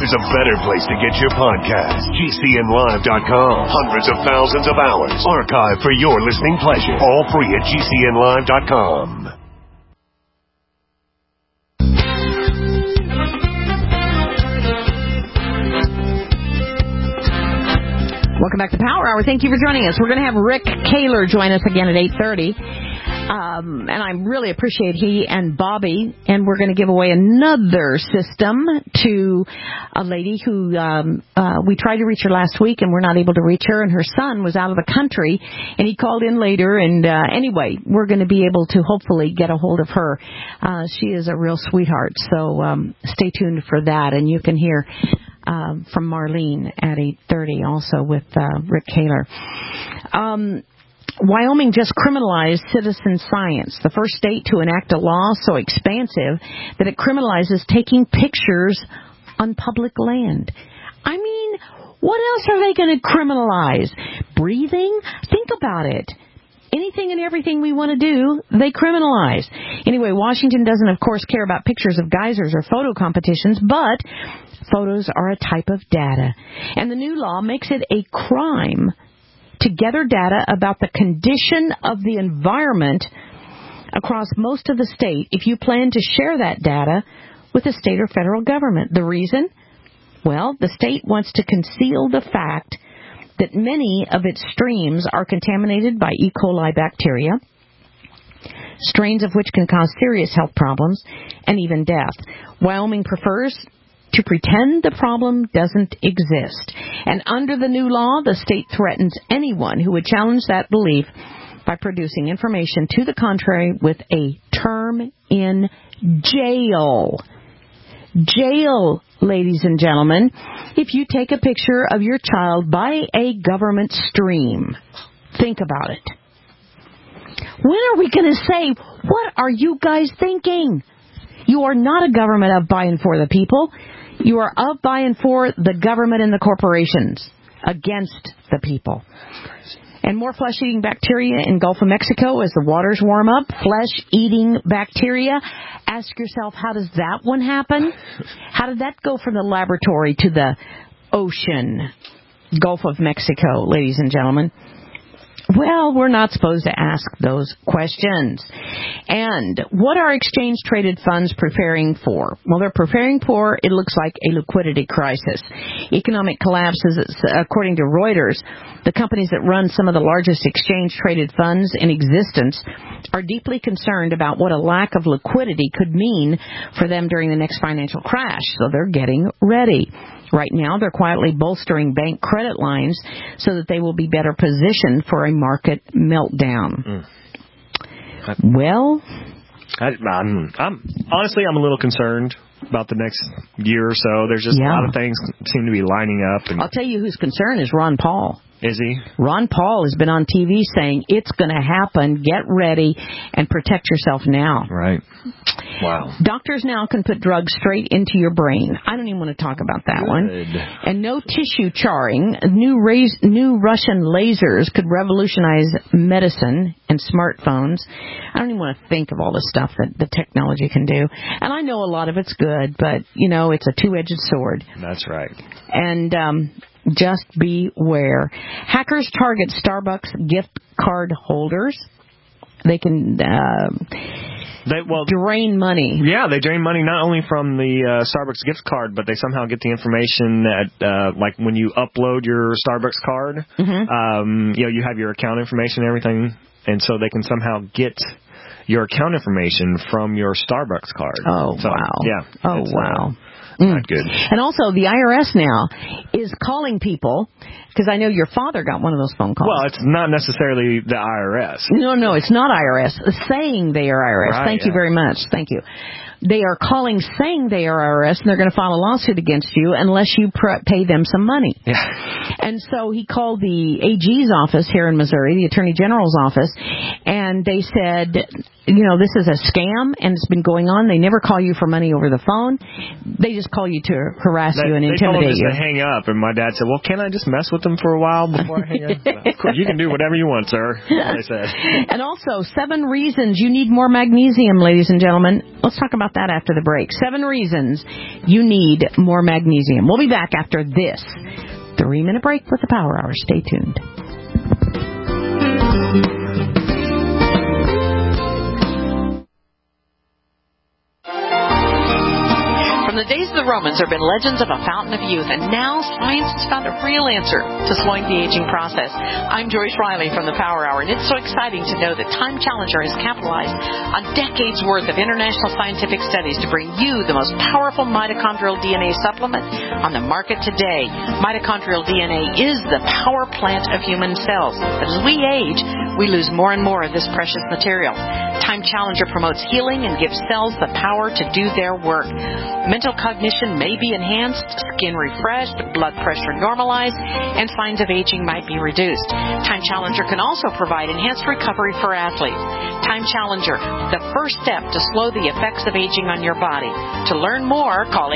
there's a better place to get your podcast. GCNlive.com. Hundreds of thousands of hours archived for your listening pleasure. All free at GCNlive.com. Welcome back to Power Hour. Thank you for joining us. We're going to have Rick Kaler join us again at 8:30. And I really appreciate he and Bobby. And we're going to give away another system to a lady who we tried to reach her last week, and we're not able to reach her. And her son was out of the country, and he called in later. And anyway, we're going to be able to hopefully get a hold of her. She is a real sweetheart. So stay tuned for that. And you can hear from Marlene at 8:30 also with Rick Kaler. Wyoming just criminalized citizen science, the first state to enact a law so expansive that it criminalizes taking pictures on public land. I mean, what else are they going to criminalize? Breathing? Think about it. Anything and everything we want to do, they criminalize. Anyway, Washington doesn't, of course, care about pictures of geysers or photo competitions, but photos are a type of data. And the new law makes it a crime to gather data about the condition of the environment across most of the state if you plan to share that data with the state or federal government. The reason? Well, the state wants to conceal the fact that many of its streams are contaminated by E. coli bacteria, strains of which can cause serious health problems and even death. Wyoming prefers to pretend the problem doesn't exist. And under the new law, the state threatens anyone who would challenge that belief by producing information to the contrary with a term in jail. Jail, ladies and gentlemen, if you take a picture of your child by a government stream. Think about it. When are we going to say, what are you guys thinking? You are not a government of, by, and for the people. You are of, by, and for the government and the corporations against the people. And more flesh-eating bacteria in Gulf of Mexico as the waters warm up. Flesh-eating bacteria. Ask yourself, how does that one happen? How did that go from the laboratory to the ocean? Gulf of Mexico, ladies and gentlemen. Well, we're not supposed to ask those questions. And what are exchange-traded funds preparing for? Well, they're preparing for, it looks like, a liquidity crisis. Economic collapses, according to Reuters, the companies that run some of the largest exchange-traded funds in existence are deeply concerned about what a lack of liquidity could mean for them during the next financial crash. So they're getting ready. Right now, they're quietly bolstering bank credit lines so that they will be better positioned for a market meltdown. I'm a little concerned about the next year or so. There's just a lot of things seem to be lining up. And I'll tell you whose concern is Ron Paul. Is he? Ron Paul has been on TV saying it's going to happen, get ready, and protect yourself now. Right. Wow. Doctors now can put drugs straight into your brain. I don't even want to talk about that one. And no tissue charring. New Russian lasers could revolutionize medicine and smartphones. I don't even want to think of all the stuff that the technology can do. And I know a lot of it's good, but, you know, it's a two-edged sword. That's right. And just beware. Hackers target Starbucks gift card holders. They can drain money. Yeah, they drain money not only from the Starbucks gift card, but they somehow get the information that, like when you upload your Starbucks card, you have your account information and everything, and so they can somehow get your account information from your Starbucks card. Oh, so, wow. Yeah. Oh, wow. Not good. And also, the IRS now is calling people, because I know your father got one of those phone calls. Well, it's not necessarily the IRS. No, it's not IRS. Saying they are IRS. Right, Thank you very much. Thank you. They are calling saying they are IRS, and they're going to file a lawsuit against you unless you pay them some money. Yeah. And so he called the AG's office here in Missouri, the Attorney General's office, and they said, this is a scam, and it's been going on. They never call you for money over the phone. They just call you to harass you and intimidate you. They told him just to hang up, and my dad said, well, can I just mess with them for a while before I hang up? Of course, you can do whatever you want, sir, they said. And also, 7 reasons you need more magnesium, ladies and gentlemen. Let's talk about that after the break. 7 reasons you need more magnesium. We'll be back after this 3-minute break with the Power Hour. Stay tuned. From the days of the Romans, there have been legends of a fountain of youth, and now science has found a real answer to slowing the aging process. I'm Joyce Riley from the Power Hour, and it's so exciting to know that Time Challenger has capitalized on decades' worth of international scientific studies to bring you the most powerful mitochondrial DNA supplement on the market today. Mitochondrial DNA is the power plant of human cells, but as we age, we lose more and more of this precious material. Time Challenger promotes healing and gives cells the power to do their work. Mental cognition may be enhanced, skin refreshed, blood pressure normalized, and signs of aging might be reduced. Time Challenger can also provide enhanced recovery for athletes. Time Challenger, the first step to slow the effects of aging on your body. To learn more, call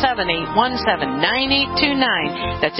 877-817-9829. That's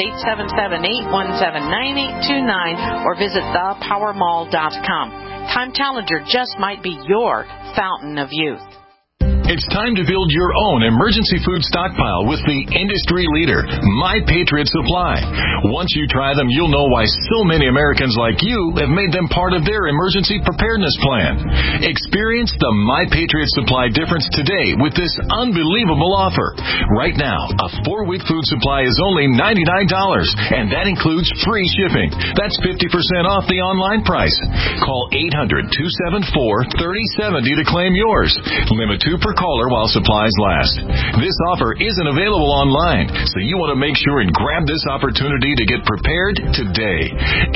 877-817-9829, or visit thepowermall.com. Time Challenger just might be your fountain of youth. It's time to build your own emergency food stockpile with the industry leader, My Patriot Supply. Once you try them, you'll know why so many Americans like you have made them part of their emergency preparedness plan. Experience the My Patriot Supply difference today with this unbelievable offer. Right now, a 4-week food supply is only $99, and that includes free shipping. That's 50% off the online price. Call 800-274-3070 to claim yours. Limit 2 per caller while supplies last. This offer isn't available online, so you want to make sure and grab this opportunity to get prepared today.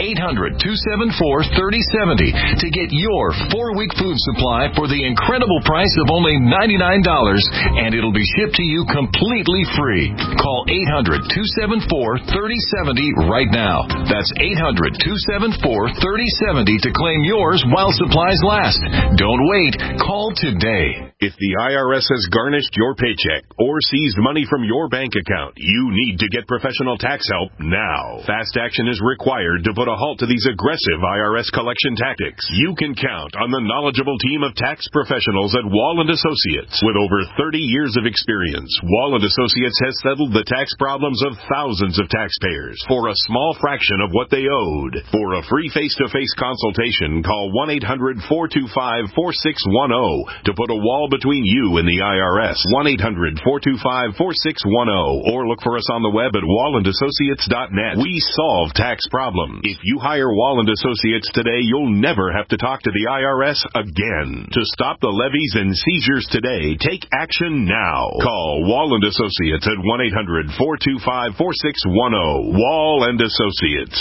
800-274-3070 to get your 4-week food supply for the incredible price of only $99, and it'll be shipped to you completely free. Call 800-274-3070 right now. That's 800-274-3070 to claim yours while supplies last. Don't wait. Call today. If the IRS has garnished your paycheck or seized money from your bank account, you need to get professional tax help now. Fast action is required to put a halt to these aggressive IRS collection tactics. You can count on the knowledgeable team of tax professionals at Wall & Associates. With over 30 years of experience, Wall & Associates has settled the tax problems of thousands of taxpayers for a small fraction of what they owed. For a free face-to-face consultation, call 1-800-425-4610 to put a wall between you and the IRS. 1-800-425-4610, or look for us on the web at wallandassociates.net. We solve tax problems. If you hire Wall & Associates today, you'll never have to talk to the IRS again. To stop the levies and seizures today, take action now. Call Wall & Associates at 1-800-425-4610. Wall & Associates.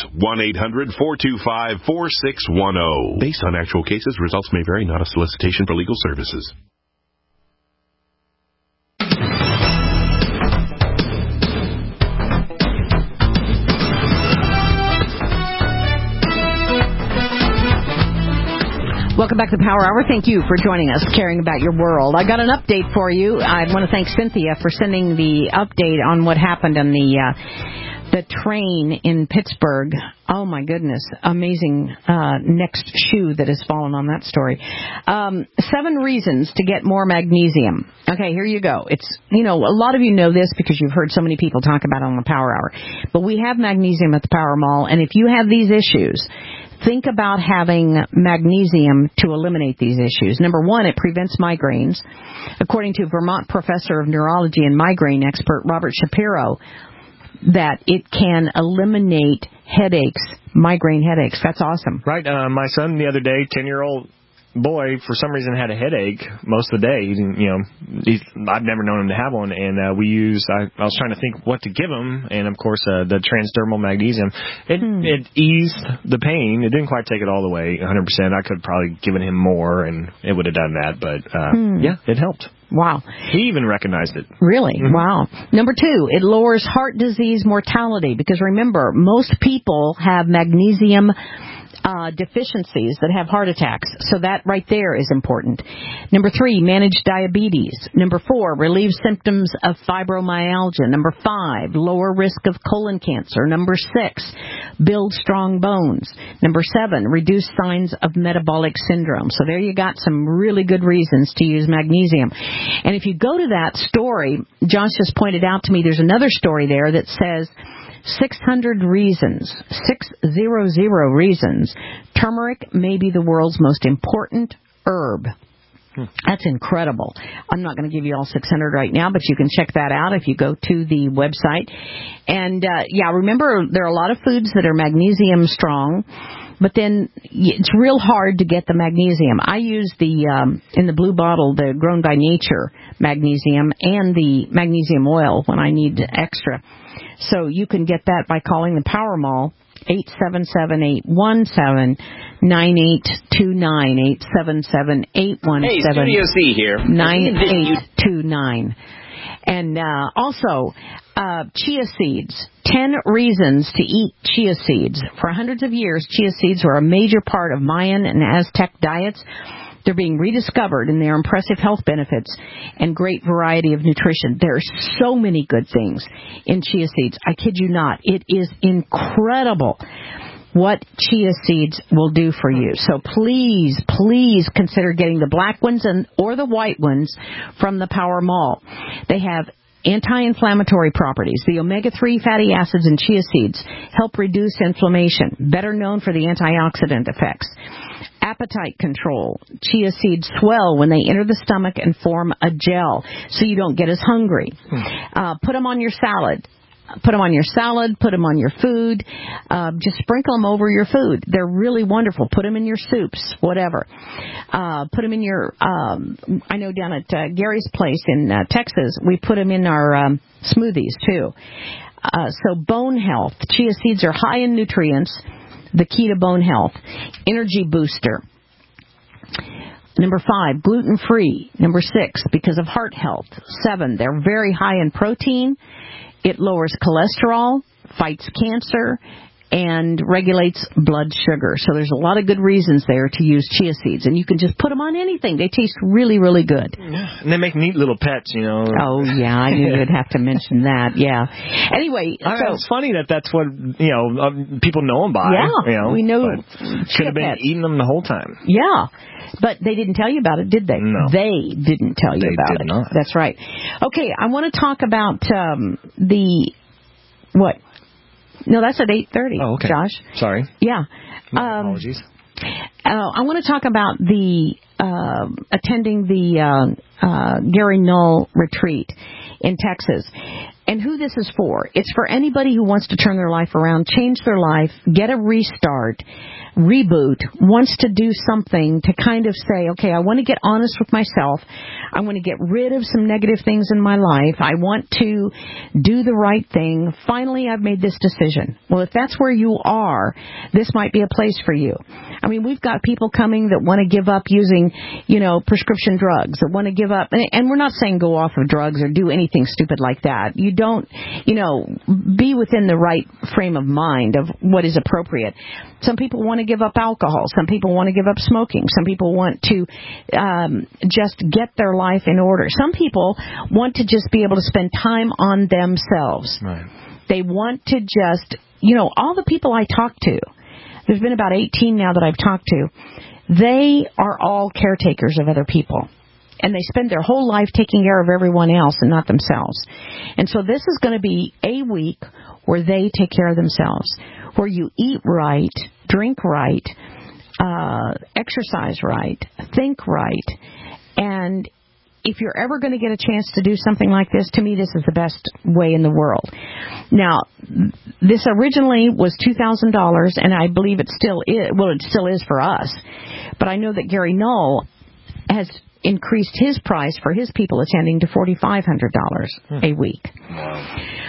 1-800-425-4610. Based on actual cases, results may vary, not a solicitation for legal services. Welcome back to the Power Hour. Thank you for joining us, caring about your world. I got an update for you. I want to thank Cynthia for sending the update on what happened on the train in Pittsburgh. Oh, my goodness. Amazing next shoe that has fallen on that story. 7 reasons to get more magnesium. Okay, here you go. It's, a lot of you know this because you've heard so many people talk about it on the Power Hour. But we have magnesium at the Power Mall, and if you have these issues, think about having magnesium to eliminate these issues. Number 1, it prevents migraines. According to Vermont professor of neurology and migraine expert Robert Shapiro, that it can eliminate headaches, migraine headaches. That's awesome. Right. My son the other day, 10-year-old boy, for some reason had a headache most of the day. He didn't, I've never known him to have one, and I was trying to think what to give him, and of course the transdermal magnesium. It eased the pain. It didn't quite take it all the way, 100%. I could have probably given him more, and it would have done that, but yeah, it helped. Wow. He even recognized it. Really? Mm-hmm. Wow. Number 2, it lowers heart disease mortality because remember, most people have magnesium deficiencies that have heart attacks. So that right there is important. Number 3, manage diabetes. Number 4, relieve symptoms of fibromyalgia. Number 5, lower risk of colon cancer. Number 6, build strong bones. Number 7, reduce signs of metabolic syndrome. So there you got some really good reasons to use magnesium. And if you go to that story, Josh just pointed out to me, there's another story there that says 600 reasons, 600 reasons, turmeric may be the world's most important herb. That's incredible. I'm not going to give you all 600 right now, but you can check that out if you go to the website. And, remember, there are a lot of foods that are magnesium strong, but then it's real hard to get the magnesium. I use in the blue bottle, the Grown by Nature magnesium and the magnesium oil when I need extra. So you can get that by calling the Power Mall, 877-817-9829, 877-817. Hey, Studio C here. 9829. And also, chia seeds. 10 reasons to eat chia seeds. For hundreds of years, chia seeds were a major part of Mayan and Aztec diets. They're being rediscovered in their impressive health benefits and great variety of nutrition. There are so many good things in chia seeds. I kid you not. It is incredible what chia seeds will do for you. So please, please consider getting the black ones or the white ones from the Power Mall. They have anti-inflammatory properties. The omega-3 fatty acids in chia seeds help reduce inflammation, better known for the antioxidant effects. Appetite control. Chia seeds swell when they enter the stomach and form a gel, so you don't get as hungry. Put them on your salad. Put them on your salad, put them on your food, just sprinkle them over your food. They're really wonderful. Put them in your soups, whatever. Put them in your, I know down at Gary's place in Texas, we put them in our smoothies too. So bone health. Chia seeds are high in nutrients, the key to bone health. Energy booster. Number 5, gluten-free. Number 6, because of heart health. 7, they're very high in protein. It lowers cholesterol, fights cancer, and regulates blood sugar. So there's a lot of good reasons there to use chia seeds. And you can just put them on anything. They taste really, really good. Yeah. And they make neat little pets, you know. Oh, yeah. I knew you'd have to mention that. Yeah. Anyway. It's funny that's what, people know them by. Yeah. We know. Could have been eating them the whole time. Yeah. But they didn't tell you about it, did they? No. They didn't tell you about it. They did not. That's right. Okay, I want to talk about what? No, that's at 8:30, oh, okay. Josh. Sorry. Yeah. My apologies. I want to talk about attending the Gary Null retreat in Texas. And who this is for. It's for anybody who wants to turn their life around, change their life, get a restart, reboot, wants to do something to kind of say, okay, I want to get honest with myself. I want to get rid of some negative things in my life. I want to do the right thing. Finally, I've made this decision. Well, if that's where you are, this might be a place for you. I mean, we've got people coming that want to give up using, prescription drugs, that want to give up. And we're not saying go off of drugs or do anything stupid like that. You don't, be within the right frame of mind of what is appropriate. Some people want to give up alcohol. Some people want to give up smoking. Some people want to just get their life in order. Some people want to just be able to spend time on themselves. Right. They want to just, all the people I talk to, there's been about 18 now that I've talked to, they are all caretakers of other people. And they spend their whole life taking care of everyone else and not themselves. And so this is going to be a week where they take care of themselves, where you eat right, drink right, exercise right, think right. And if you're ever going to get a chance to do something like this, to me, this is the best way in the world. Now, this originally was $2,000, and I believe it still is. Well, it still is for us. But I know that Gary Null has increased his price for his people attending to $4,500 a week. Wow.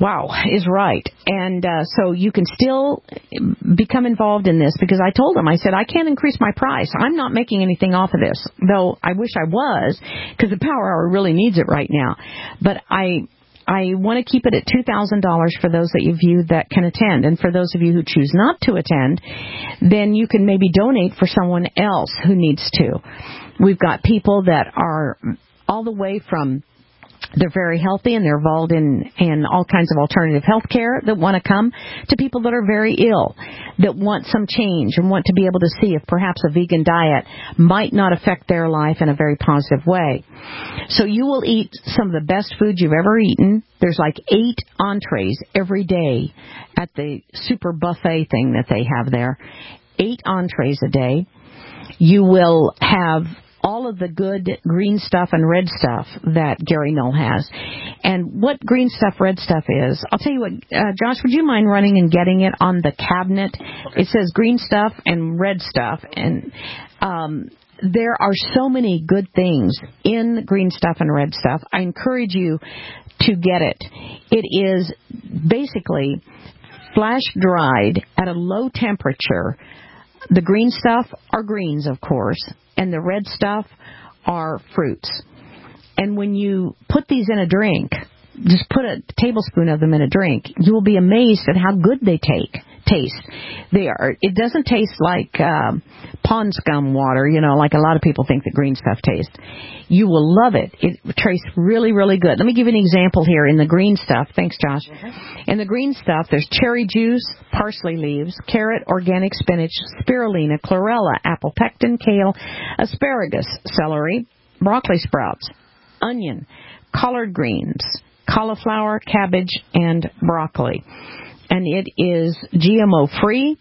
Wow, is right. And so you can still become involved in this, because I told him, I said, I can't increase my price. I'm not making anything off of this, though I wish I was, because the Power Hour really needs it right now. But I want to keep it at $2,000 for those of you that can attend. And for those of you who choose not to attend, then you can maybe donate for someone else who needs to. We've got people that are all the way from, they're very healthy and they're involved in all kinds of alternative health care that want to come, to people that are very ill, that want some change and want to be able to see if perhaps a vegan diet might not affect their life in a very positive way. So you will eat some of the best food you've ever eaten. There's like 8 entrees every day at the super buffet thing that they have there. 8 entrees a day. You will have all of the good green stuff and red stuff that Gary Null has. And what green stuff, red stuff is, I'll tell you what, Josh, would you mind running and getting it on the cabinet? Okay. It says green stuff and red stuff. And there are so many good things in green stuff and red stuff. I encourage you to get it. It is basically flash dried at a low temperature. The green stuff are greens, of course, and the red stuff are fruits. And when you put these in a drink, just put a tablespoon of them in a drink, you will be amazed at how good they taste. It doesn't taste like pond scum water, like a lot of people think the green stuff tastes. You will love it. It tastes really, really good. Let me give you an example here in the green stuff. Thanks, Josh. In the green stuff, there's cherry juice, parsley leaves, carrot, organic spinach, spirulina, chlorella, apple pectin, kale, asparagus, celery, broccoli sprouts, onion, collard greens, cauliflower, cabbage, and broccoli. And it is GMO-free.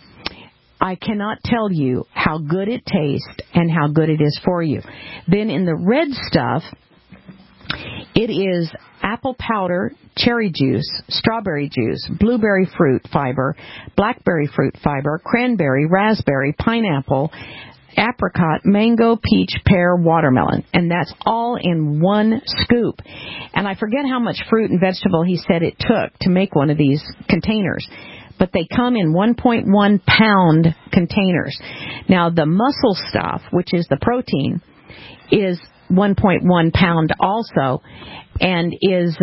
I cannot tell you how good it tastes and how good it is for you. Then in the red stuff, it is apple powder, cherry juice, strawberry juice, blueberry fruit fiber, blackberry fruit fiber, cranberry, raspberry, pineapple, apricot, mango, peach, pear, watermelon. And that's all in one scoop. And I forget how much fruit and vegetable he said it took to make one of these containers. But they come in 1.1 pound containers. Now, the muscle stuff, which is the protein, is 1.1 pound also, and is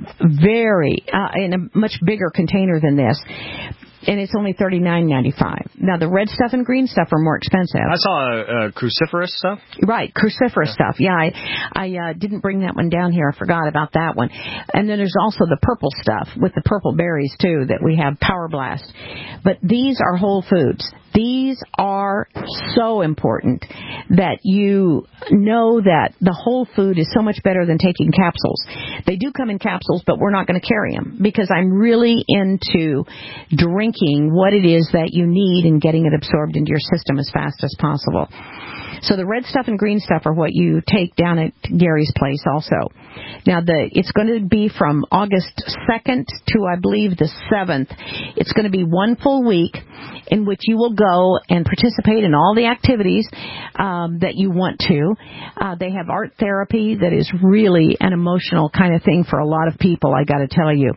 very in a much bigger container than this. And it's only $39.95. Now, the red stuff and green stuff are more expensive. I saw cruciferous stuff. Right, cruciferous stuff. Yeah, I didn't bring that one down here. I forgot about that one. And then there's also the purple stuff with the purple berries, too, that we have, Power Blast. But these are whole foods. These are so important that you know that the whole food is so much better than taking capsules. They do come in capsules, but we're not going to carry them because I'm really into drinking what it is that you need and getting it absorbed into your system as fast as possible. So the red stuff and green stuff are what you take down at Gary's place also. Now, it's going to be from August 2nd to, I believe, the 7th. It's going to be one full week in which you will go and participate in all the activities that you want to. They have art therapy that is really an emotional kind of thing for a lot of people, I got to tell you.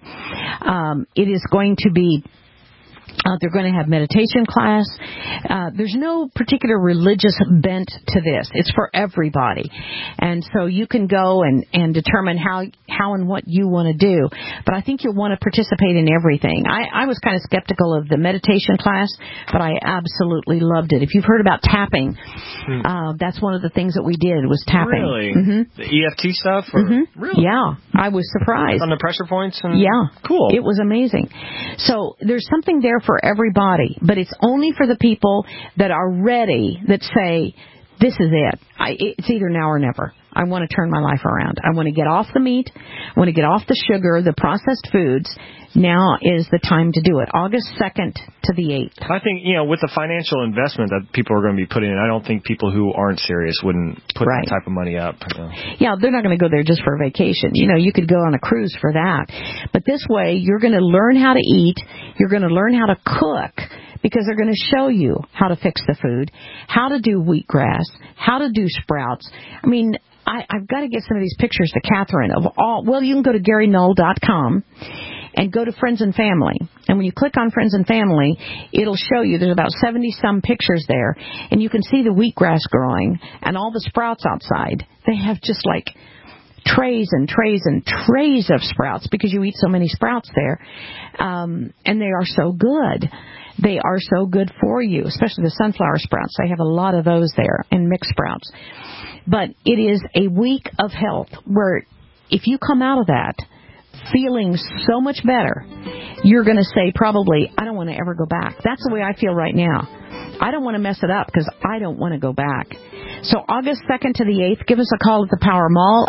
It is going to be... they're going to have meditation class. There's no particular religious bent to this. It's for everybody. And so you can go and determine how and what you want to do. But I think you'll want to participate in everything. I was kind of skeptical of the meditation class, but I absolutely loved it. If you've heard about tapping, that's one of the things that we did was tapping. Really? Mm-hmm. The EFT stuff? Or? Mm-hmm. Really? Yeah. I was surprised. On the pressure points? And... Yeah. Cool. It was amazing. So there's something there for everybody, but it's only for the people that are ready, that say, this is it. It's either now or never. I want to turn my life around. I want to get off the meat. I want to get off the sugar, the processed foods. Now is the time to do it. August 2nd to the 8th. I think, with the financial investment that people are going to be putting in, I don't think people who aren't serious wouldn't put that type of money up. Yeah, they're not going to go there just for a vacation. You could go on a cruise for that. But this way, you're going to learn how to eat. You're going to learn how to cook, because they're going to show you how to fix the food, how to do wheatgrass, how to do sprouts. I mean, I've got to get some of these pictures to Catherine of all. Well, you can go to GaryNull.com. and go to Friends and Family. And when you click on Friends and Family, it'll show you there's about 70-some pictures there, and you can see the wheatgrass growing and all the sprouts outside. They have just like trays and trays and trays of sprouts because you eat so many sprouts there. And they are so good. They are so good for you, especially the sunflower sprouts. They have a lot of those there, and mixed sprouts. But it is a week of health where if you come out of that feeling so much better, you're going to say probably, I don't want to ever go back. That's the way I feel right now. I don't want to mess it up because I don't want to go back. So August 2nd to the 8th, give us a call at the Power Mall,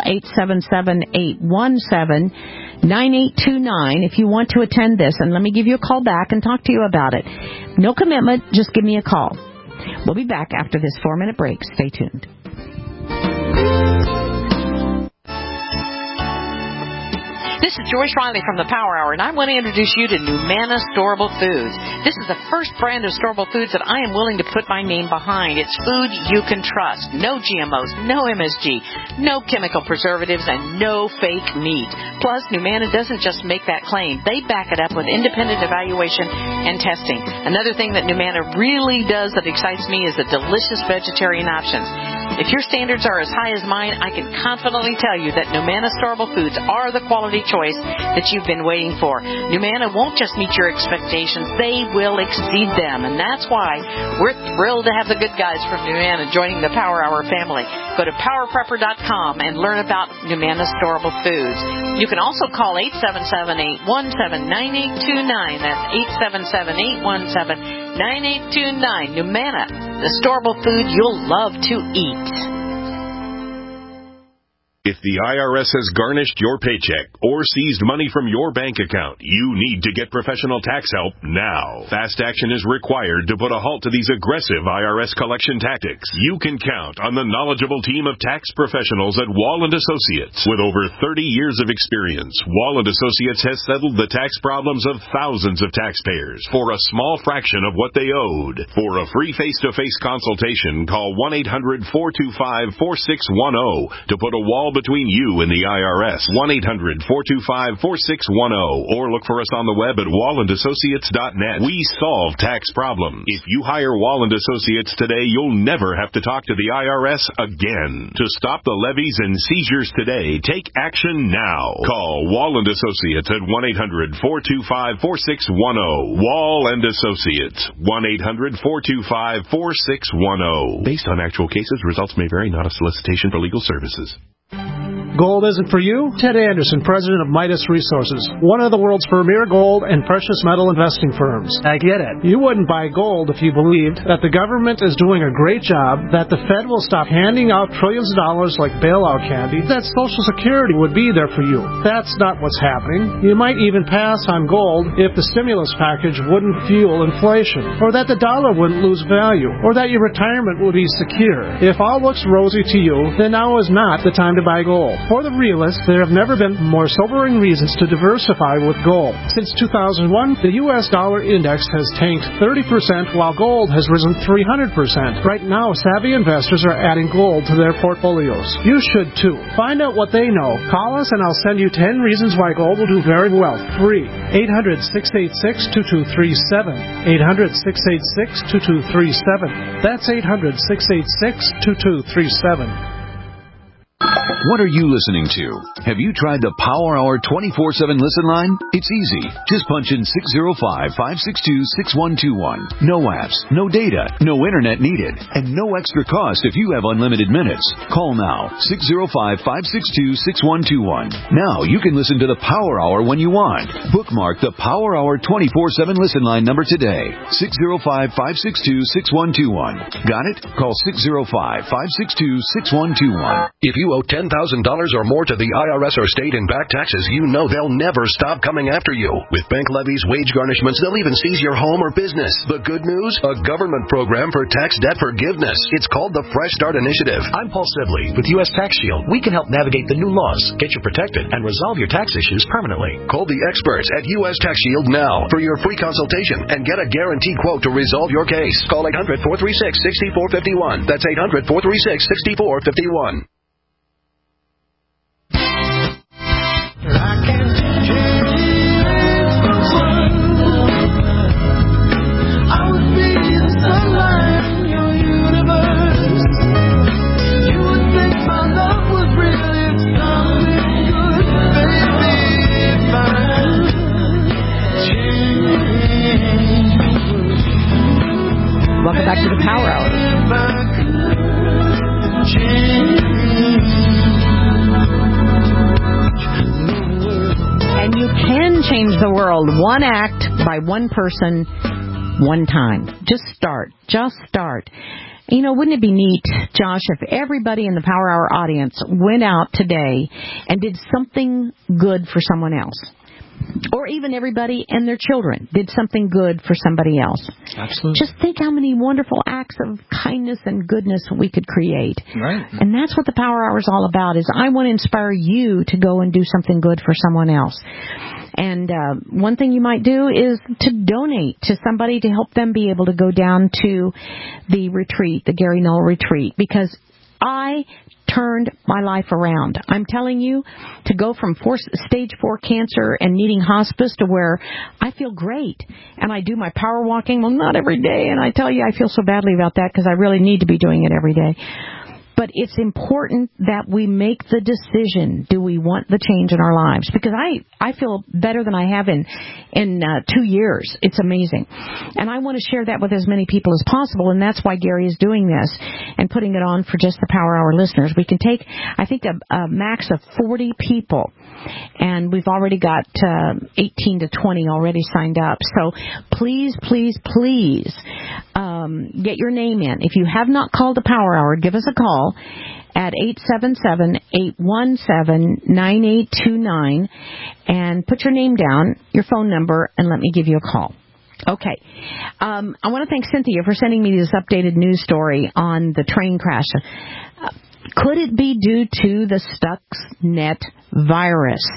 877-817-9829 if you want to attend this. And let me give you a call back and talk to you about it. No commitment, just give me a call. We'll be back after this 4-minute break. Stay tuned. This is Joyce Riley from the Power Hour, and I want to introduce you to Numana Storable Foods. This is the first brand of storable foods that I am willing to put my name behind. It's food you can trust. No GMOs, no MSG, no chemical preservatives, and no fake meat. Plus, Numana doesn't just make that claim. They back it up with independent evaluation and testing. Another thing that Numana really does that excites me is the delicious vegetarian options. If your standards are as high as mine, I can confidently tell you that Numana Storable Foods are the quality choice that you've been waiting for. Numana won't just meet your expectations, they will exceed them. And that's why we're thrilled to have the good guys from Numana joining the Power Hour family. Go to PowerPrepper.com and learn about Numana Storable Foods. You can also call 877-817-9829. That's 877-817-9829. Numana, the storable food you'll love to eat. If the IRS has garnished your paycheck or seized money from your bank account, you need to get professional tax help now. Fast action is required to put a halt to these aggressive IRS collection tactics. You can count on the knowledgeable team of tax professionals at Wall & Associates. With over 30 years of experience, Wall & Associates has settled the tax problems of thousands of taxpayers for a small fraction of what they owed. For a free face-to-face consultation, call 1-800-425-4610 to put a wall between you and the IRS. 1-800-425-4610 or look for us on the web at wallandassociates.net. We solve tax problems. If you hire Wall & Associates today, you'll never have to talk to the IRS again. To stop the levies and seizures today, take action now. Call Wall & Associates at 1-800-425-4610. Wall & Associates. 1-800-425-4610. Based on actual cases, results may vary, not a solicitation for legal services. Gold isn't for you? Ted Anderson, president of Midas Resources, one of the world's premier gold and precious metal investing firms. I get it. You wouldn't buy gold if you believed that the government is doing a great job, that the Fed will stop handing out trillions of dollars like bailout candy, that Social Security would be there for you. That's not what's happening. You might even pass on gold if the stimulus package wouldn't fuel inflation, or that the dollar wouldn't lose value, or that your retirement would be secure. If all looks rosy to you, then now is not the time to buy gold. For the realists, there have never been more sobering reasons to diversify with gold. Since 2001, the U.S. dollar index has tanked 30%, while gold has risen 300%. Right now, savvy investors are adding gold to their portfolios. You should too. Find out what they know. Call us and I'll send you 10 reasons why gold will do very well. Free. 800-686-2237. 800-686-2237. That's 800-686-2237. What are you listening to? Have you tried the Power Hour 24/7 listen line? It's easy. Just punch in 605-562-6121. No apps, no data, no internet needed, and no extra cost if you have unlimited minutes. Call now, 605-562-6121. Now you can listen to the Power Hour when you want. Bookmark the Power Hour 24/7 listen line number today, 605-562-6121. Got it? Call 605-562-6121. If you owe $10,000 or more to the IRS or state in back taxes, you know they'll never stop coming after you. With bank levies, wage garnishments, they'll even seize your home or business. The good news? A government program for tax debt forgiveness. It's called the Fresh Start Initiative. I'm Paul Sibley with U.S. Tax Shield. We can help navigate the new laws, get you protected, and resolve your tax issues permanently. Call the experts at U.S. Tax Shield now for your free consultation and get a guaranteed quote to resolve your case. Call 800-436-6451. That's 800-436-6451. I can teach you Power Hour. And you can change the world. One act by one person, one time. Just start. You know, wouldn't it be neat, Josh, if everybody in the Power Hour audience went out today and did something good for someone else? Or even everybody and their children did something good for somebody else. Absolutely. Just think how many wonderful acts of kindness and goodness we could create. Right. And that's what the Power Hour is all about, is I want to inspire you to go and do something good for someone else. And one thing you might do is to donate to somebody to help them be able to go down to the retreat, the Gary Null retreat, because I turned my life around. I'm telling you, to go from stage 4 cancer and needing hospice to where I feel great. And I do my power walking, well, not every day. And I tell you, I feel so badly about that because I really need to be doing it every day. But it's important that we make the decision, do we want the change in our lives? Because I feel better than I have in 2 years. It's amazing. And I want to share that with as many people as possible, and that's why Gary is doing this and putting it on for just the Power Hour listeners. We can take, I think, a max of 40 people, and we've already got 18 to 20 already signed up. So please, please, please get your name in. If you have not called the Power Hour, give us a call at 877-817-9829 and put your name down, your phone number, and let me give you a call. Okay. I want to thank Cynthia for sending me this updated news story on the train crash. Could it be due to the Stuxnet virus?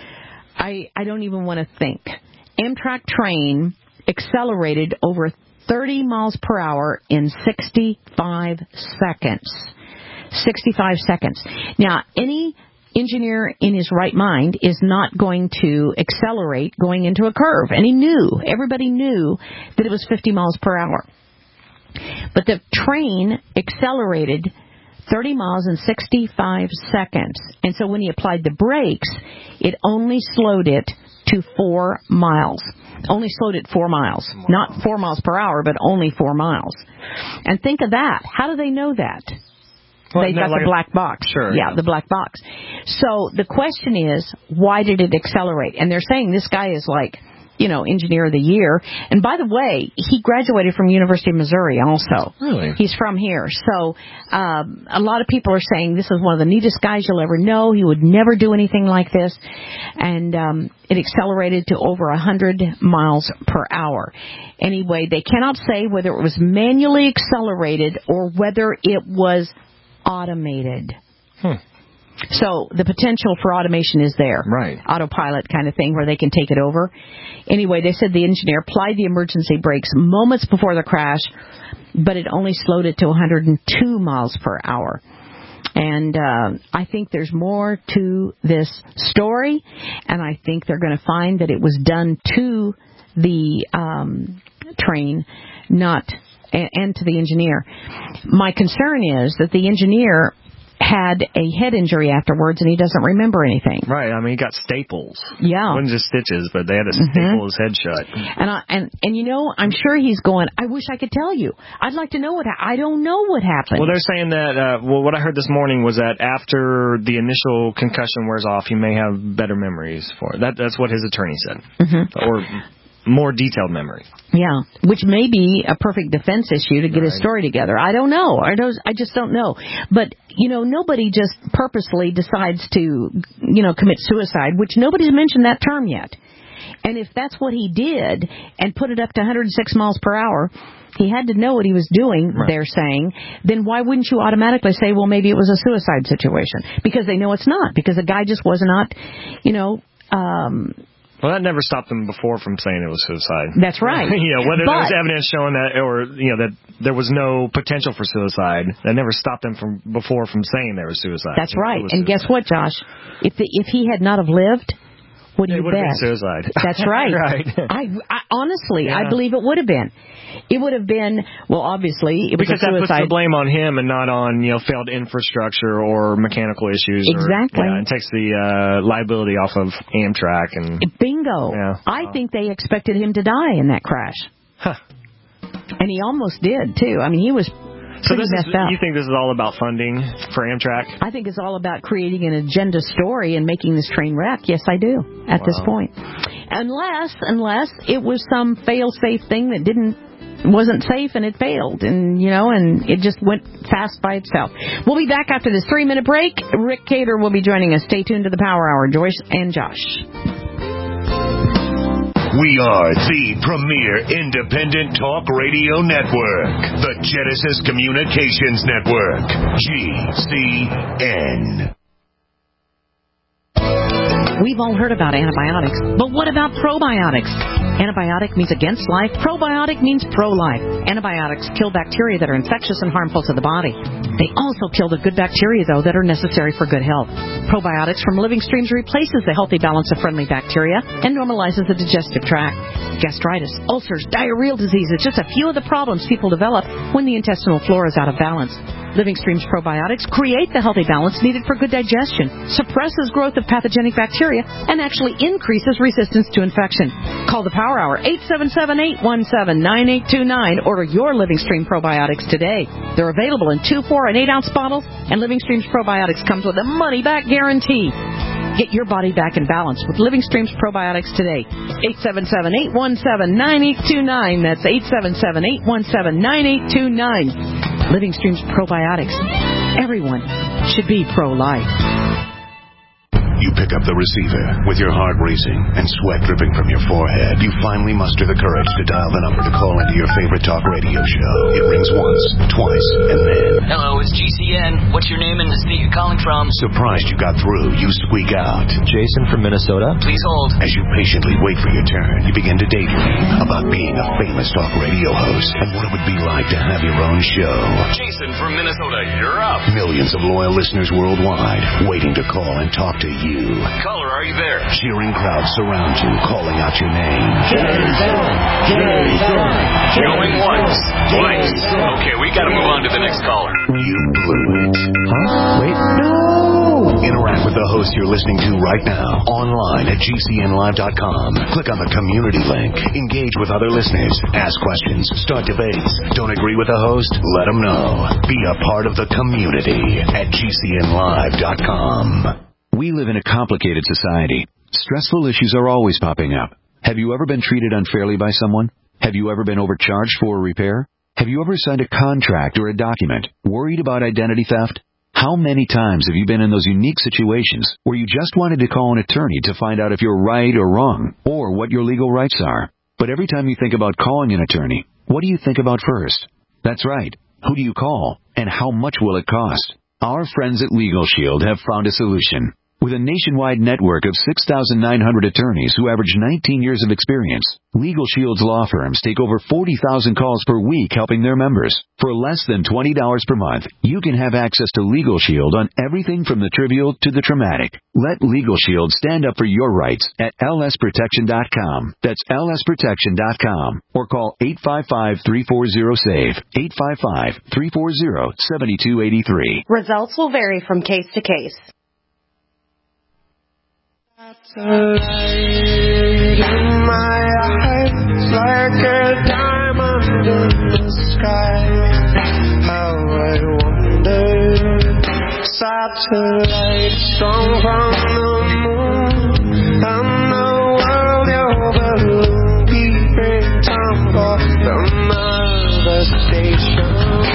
I don't even want to think. Amtrak train accelerated over 30 miles per hour in 65 seconds. 65 seconds. Now, any engineer in his right mind is not going to accelerate going into a curve. And everybody knew that it was 50 miles per hour. But the train accelerated 30 miles in 65 seconds. And so when he applied the brakes, it only slowed it to 4 miles. Only slowed it 4 miles. Not 4 miles per hour, but only 4 miles. And think of that. How do they know that? Well, They got the black box. Sure. Yeah, the black box. So the question is, why did it accelerate? And they're saying this guy is like, Engineer of the Year. And by the way, he graduated from University of Missouri also. Really? He's from here. So a lot of people are saying this is one of the neatest guys you'll ever know. He would never do anything like this. And it accelerated to over 100 miles per hour. Anyway, they cannot say whether it was manually accelerated or whether it was automated. So the potential for automation is there. Right. Autopilot kind of thing where they can take it over. Anyway, they said the engineer applied the emergency brakes moments before the crash, but it only slowed it to 102 miles per hour. And I think there's more to this story, and I think they're going to find that it was done to the train, and to the engineer. My concern is that the engineer had a head injury afterwards, and he doesn't remember anything. Right. I mean, he got staples. Yeah. It wasn't just stitches, but they had to staple his head shut. And I'm sure he's going, I wish I could tell you. I'd like to know I don't know what happened. Well, they're saying that, what I heard this morning was that after the initial concussion wears off, he may have better memories for it. That's what his attorney said. Or more detailed memory. Yeah, which may be a perfect defense issue to get his story together. I don't know. I just don't know. But, nobody just purposely decides to, commit suicide, which nobody's mentioned that term yet. And if that's what he did and put it up to 106 miles per hour, he had to know what he was doing, they're saying, then why wouldn't you automatically say, well, maybe it was a suicide situation? Because they know it's not. Because the guy just was not, Well, that never stopped them before from saying it was suicide. That's right. Whether there was evidence showing that, or that there was no potential for suicide, that never stopped them from saying there was suicide. That's right. And guess what, Josh? If he had not have lived, would you bet? It would have been suicide. That's right. Right. I honestly, I believe it would have been. It would have been, well, obviously, it was because a suicide. That puts the blame on him and not on, failed infrastructure or mechanical issues. Exactly. And takes the liability off of Amtrak. And bingo. Yeah. I think they expected him to die in that crash. Huh. And he almost did, too. I mean, he was pretty messed up. You think this is all about funding for Amtrak? I think it's all about creating an agenda story and making this train wreck. Yes, I do, at this point. Unless it was some fail-safe thing that wasn't safe and it failed, and it just went fast by itself. We'll be back after this 3-minute break. Rick Cater will be joining us. Stay tuned to the Power Hour. Joyce and Josh. We are the premier independent talk radio network, the Genesis Communications Network, GCN. We've all heard about antibiotics, but what about probiotics? Antibiotic means against life. Probiotic means pro-life. Antibiotics kill bacteria that are infectious and harmful to the body. They also kill the good bacteria, though, that are necessary for good health. Probiotics from Living Streams replaces the healthy balance of friendly bacteria and normalizes the digestive tract. Gastritis, ulcers, diarrheal diseases, just a few of the problems people develop when the intestinal flora is out of balance. Living Streams probiotics create the healthy balance needed for good digestion, suppresses growth of pathogenic bacteria, and actually increases resistance to infection. Call the Power Hour, 877-817-9829. Order your Living Stream probiotics today. They're available in 2, 4, and 8-ounce bottles, and Living Streams probiotics comes with a money-back guarantee. Get your body back in balance with Living Streams probiotics today. 877-817-9829. That's 877-817-9829. Living Streams probiotics. Everyone should be pro-life. You pick up the receiver with your heart racing and sweat dripping from your forehead. You finally muster the courage to dial the number to call into your favorite talk radio show. It rings once, twice, and then... Hello, it's GCN. What's your name and the state you're calling from? Surprised you got through, you squeak out. Jason from Minnesota. Please hold. As you patiently wait for your turn, you begin to daydream about being a famous talk radio host and what it would be like to have your own show. Jason from Minnesota, you're up. Millions of loyal listeners worldwide waiting to call and talk to you. Caller, are you there? Cheering crowds surround you, calling out your name. Jason! Going once, twice. Okay, we gotta move on to the next caller. You blew it. Huh? Wait. No! Interact with the host you're listening to right now, online at GCNlive.com. Click on the community link. Engage with other listeners. Ask questions. Start debates. Don't agree with the host? Let them know. Be a part of the community at GCNlive.com. We live in a complicated society. Stressful issues are always popping up. Have you ever been treated unfairly by someone? Have you ever been overcharged for a repair? Have you ever signed a contract or a document worried about identity theft? How many times have you been in those unique situations where you just wanted to call an attorney to find out if you're right or wrong, or what your legal rights are? But every time you think about calling an attorney, what do you think about first? That's right. Who do you call, and how much will it cost? Our friends at Legal Shield have found a solution. With a nationwide network of 6,900 attorneys who average 19 years of experience, Legal Shield's law firms take over 40,000 calls per week helping their members. For less than $20 per month, you can have access to Legal Shield on everything from the trivial to the traumatic. Let Legal Shield stand up for your rights at lsprotection.com. That's lsprotection.com. Or call 855-340-SAVE. 855-340-7283. Results will vary from case to case. The light in my eyes, like a diamond in the sky. How I wonder, satellite strong from the moon, and the world your balloon keeping time for another station.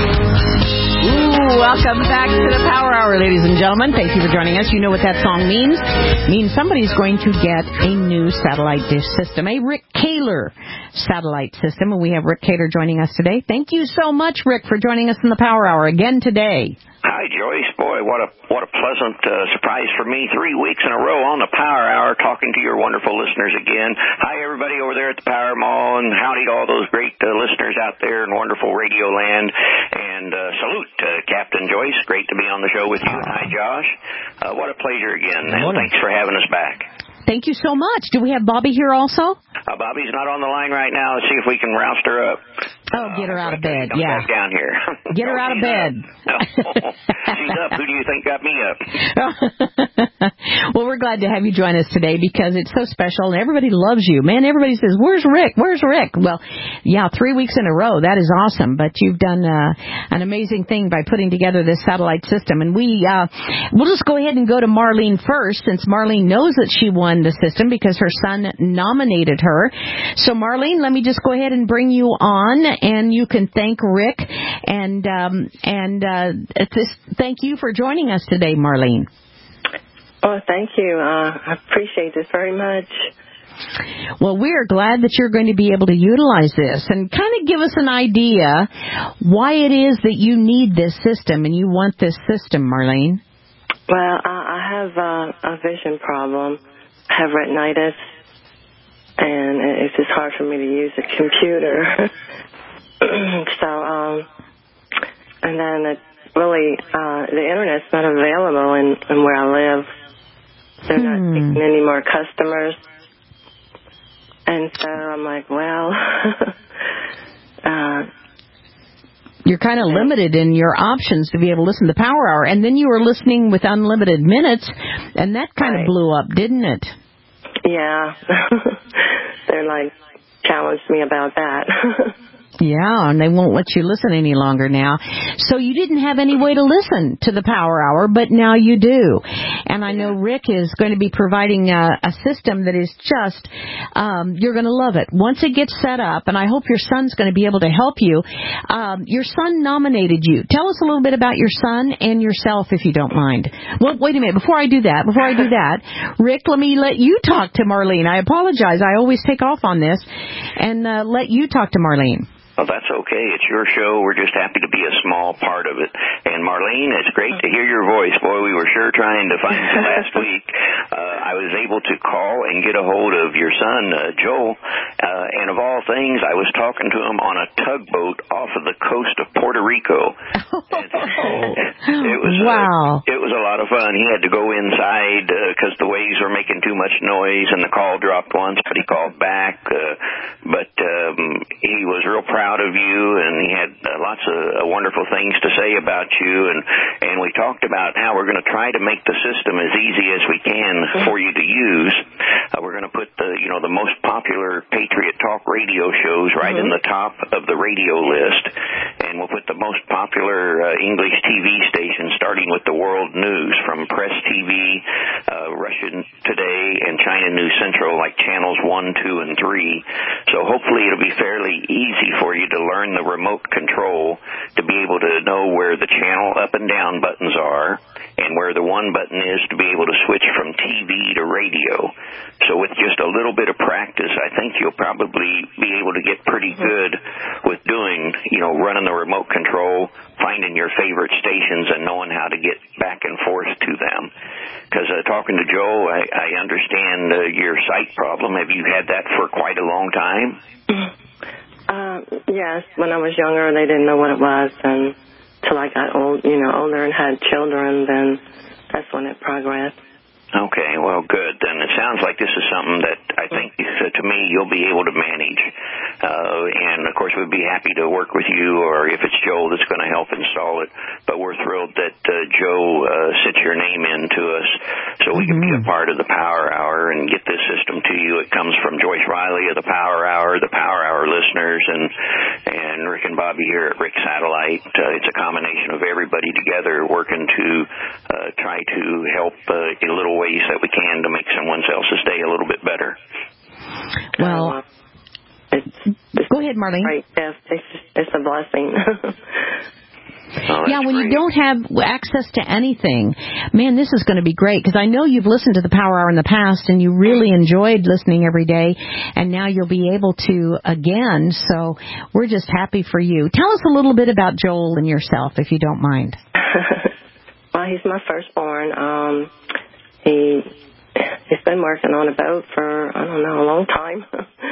Welcome back to the Power Hour, ladies and gentlemen. Thank you for joining us. You know what that song means. It means somebody's going to get a new satellite dish system, a Rick Kaler satellite system. And we have Rick Kaler joining us today. Thank you so much, Rick, for joining us in the Power Hour again today. Hi, Joyce. Boy, what a pleasant surprise for me. 3 weeks in a row on the Power Hour talking to your wonderful listeners again. Hi, everybody over there at the Power Mall, and howdy to all those great listeners out there in wonderful Radio Land. And salute to Captain Joyce. Great to be on the show with you. Hi, Josh. What a pleasure again, and thanks for having us back. Thank you so much. Do we have Bobby here also? Bobby's not on the line right now. Let's see if we can roust her up. Oh, get her out of bed, Come yeah. back down here. Get her out of bed. She's up. Who do you think got me up? Well, we're glad to have you join us today because it's so special and everybody loves you. Man, everybody says, where's Rick? Where's Rick? Well, yeah, 3 weeks in a row. That is awesome. But you've done an amazing thing by putting together this satellite system. And we'll just go ahead and go to Marlene first since Marlene knows that she won the system because her son nominated her. So, Marlene, let me just go ahead and bring you on, and you can thank Rick and thank you for joining us today, Marlene. Oh, thank you. I appreciate this very much. Well, we're glad that you're going to be able to utilize this and kind of give us an idea why it is that you need this system and you want this system, Marlene. Well, I have a vision problem. I have retinitis, and it's just hard for me to use a computer. So, and then really, the Internet's not available in where I live. They're not taking any more customers. And so I'm like, well, you're kind of limited in your options to be able to listen to the Power Hour. And then you were listening with unlimited minutes, and that kind of blew up, didn't it? Yeah. They're like, challenged me about that. Yeah, and they won't let you listen any longer now. So you didn't have any way to listen to the Power Hour, but now you do. And I know Rick is going to be providing a system that is just, you're going to love it. Once it gets set up, and I hope your son's going to be able to help you. Your son nominated you. Tell us a little bit about your son and yourself, if you don't mind. Well, wait a minute. Before I do that, Rick, let me let you talk to Marlene. I apologize. I always take off on this. And let you talk to Marlene. Well, that's okay. It's your show. We're just happy to be a small part of it. And Marlene, it's great to hear your voice. Boy, we were sure trying to find you last week. I was able to call and get a hold of your son, Joel. And of all things, I was talking to him on a tugboat off of the coast of Puerto Rico. It was a lot of fun. He had to go inside because the waves were making too much noise, and the call dropped once, but he called back. But he was real proud of you, and he had lots of wonderful things to say about you, and we talked about how we're going to try to make the system as easy as we can for you to use. We're going to put the most popular Patriot Talk radio shows right in the top of the radio list, and we'll put the most popular English TV stations starting with the world news from Press TV, Russian Today, and China News Central, like channels 1, 2, and 3. So hopefully it'll be fairly easy for you to learn the remote control to be able to know where the channel up and down buttons are and where the one button is to be able to switch from TV to radio. So with just a little bit of practice, I think you'll probably be able to get pretty good with doing, running the remote control, finding your favorite stations and knowing how to get back and forth to them. Because talking to Joe, I understand your sight problem. Have you had that for quite a long time? Yes, when I was younger, they didn't know what it was, and till I got older and had children, then that's when it progressed. Okay, well, good. Then it sounds like this is something that I think, to me, you'll be able to manage. And, of course, we'd be happy to work with you, or if it's Joe that's going to help install it. But we're thrilled that Joe sent your name in to us so we can be a part of the Power Hour and get this system to you. It comes from Joyce Riley of the Power Hour listeners, and Rick and Bobby here at Rick Satellite. It's a combination of everybody together working to try to help in little ways that we can to make someone else's day a little bit better. Well, go ahead, Marlene. Right, yes, it's a blessing. Yeah, when you don't have access to anything, man, this is going to be great, because I know you've listened to the Power Hour in the past, and you really enjoyed listening every day, and now you'll be able to again, so we're just happy for you. Tell us a little bit about Joel and yourself, if you don't mind. Well, he's my firstborn. He's been working on a boat for, I don't know, a long time.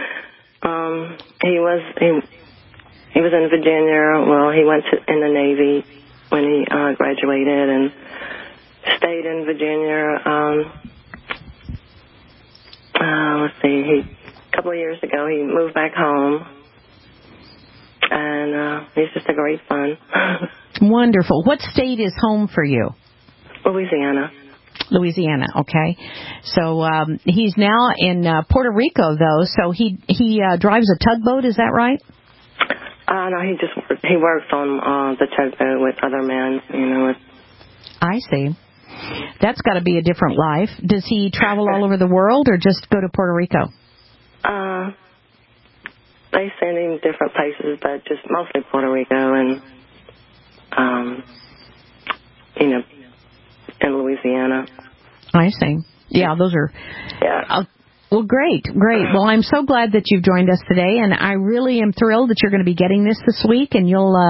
He was in Virginia. Well, he went in the Navy when he graduated and stayed in Virginia. Let's see, a couple of years ago he moved back home. and he's just a great son. Wonderful. What state is home for you? Louisiana. Louisiana, okay. So he's now in Puerto Rico, though. So he drives a tugboat. Is that right? No, he works on the tugboat with other men. I see. That's got to be a different life. Does he travel all over the world, or just go to Puerto Rico? They send him different places, but just mostly Puerto Rico and in Louisiana. I see. Yeah, those are... Yeah. Well, great. Well, I'm so glad that you've joined us today, and I really am thrilled that you're going to be getting this week, and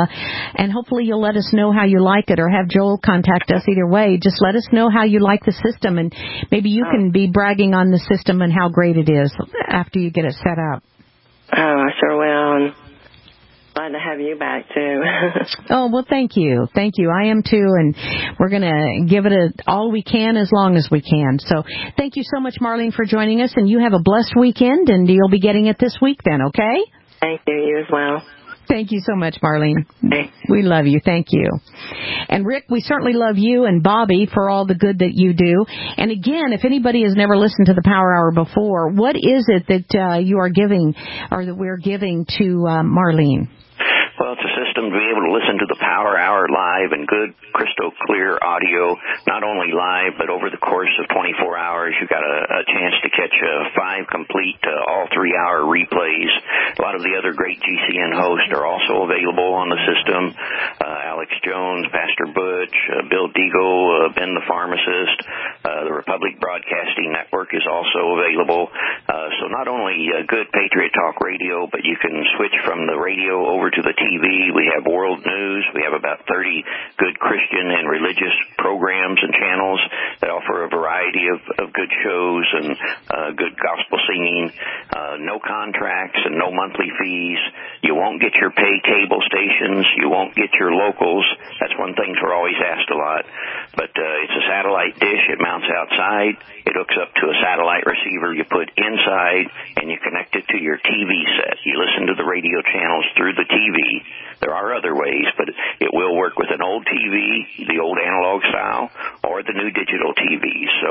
and hopefully you'll let us know how you like it, or have Joel contact us. Either way, just let us know how you like the system, and maybe you can be bragging on the system and how great it is after you get it set up. Oh, I sure will. And glad to have you back, too. Oh, well, thank you. I am, too, and we're going to give it all we can as long as we can. So thank you so much, Marlene, for joining us, and you have a blessed weekend, and you'll be getting it this week then, okay? Thank you. You as well. Thank you so much, Marlene. Hey. We love you. Thank you. And, Rick, we certainly love you and Bobby for all the good that you do. And, again, if anybody has never listened to the Power Hour before, what is it that you are giving, or that we're giving to Marlene? Well, it's a system to be able to listen to the Power Hour live and good, crystal clear audio, not only live, but over the course of 24 hours. You got a chance to catch 5 complete, all 3-hour replays. A lot of the other great GCN hosts are also available on the system. Alex Jones, Pastor Butch, Bill Deagle, Ben the Pharmacist. The Republic Broadcasting Network is also available. So not only good Patriot Talk radio, but you can switch from the radio over to the TV. We have world news. We have about 30 good Christian and religious programs and channels that offer a variety of good shows and good gospel singing. No contracts and no monthly fees. You won't get your pay cable stations. You won't get your locals. That's one thing we're always asked a lot. But it's a satellite dish. It mounts outside. It hooks up to a satellite receiver you put inside, and you connect it to your TV set. You listen to the radio channels through the TV. There are other ways, but it will work with an old TV, the old analog style, or the new digital TV. So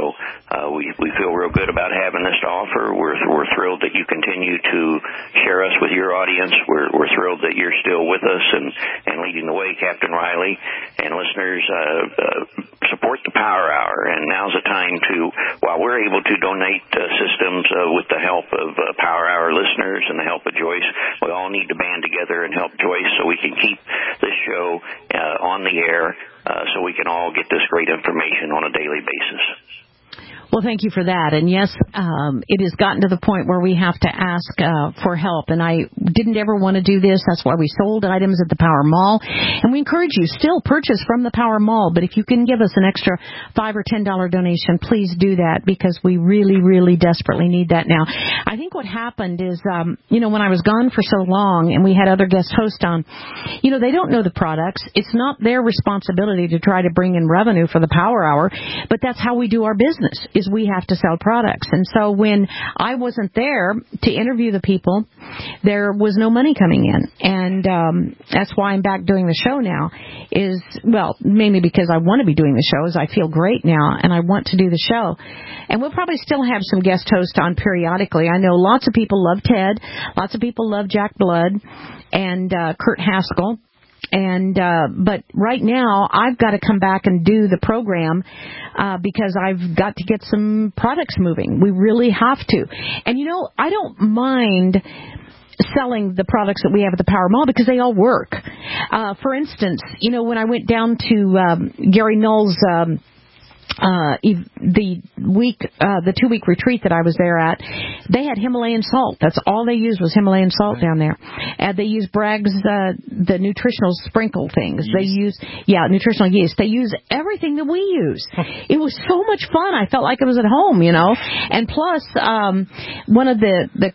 we feel real good about having this to offer. We're thrilled that you continue to share us with your audience. We're thrilled that you're still with us and leading the way, Captain Riley. And listeners, support the Power Hour. And now's the time to, while we're able to donate systems with the help of Power Hour listeners and the help of Joyce, we all need to band together and help Joyce so we can keep this show on the air so we can all get this great information on a daily basis. Well, thank you for that. And yes, it has gotten to the point where we have to ask for help. And I didn't ever want to do this. That's why we sold items at the Power Mall. And we encourage you, still purchase from the Power Mall. But if you can give us an extra $5 or $10 donation, please do that, because we really, really desperately need that now. I think what happened is, when I was gone for so long and we had other guest hosts on, they don't know the products. It's not their responsibility to try to bring in revenue for the Power Hour, but that's how we do our business. We have to sell products. And so when I wasn't there to interview the people, there was no money coming in. And that's why I'm back doing the show now, mainly because I want to be doing the shows. I feel great now, and I want to do the show. And we'll probably still have some guest hosts on periodically. I know lots of people love Ted. Lots of people love Jack Blood and Kurt Haskell. And but right now, I've got to come back and do the program because I've got to get some products moving. We really have to. And, I don't mind selling the products that we have at the Power Mall because they all work. For instance, when I went down to Gary Null's the 2-week retreat that I was there at, they had Himalayan salt. That's all they used was Himalayan salt down there. And they use Bragg's, the nutritional sprinkle things. Yeast. They use, nutritional yeast. They use everything that we use. It was so much fun. I felt like I was at home, And plus, one of the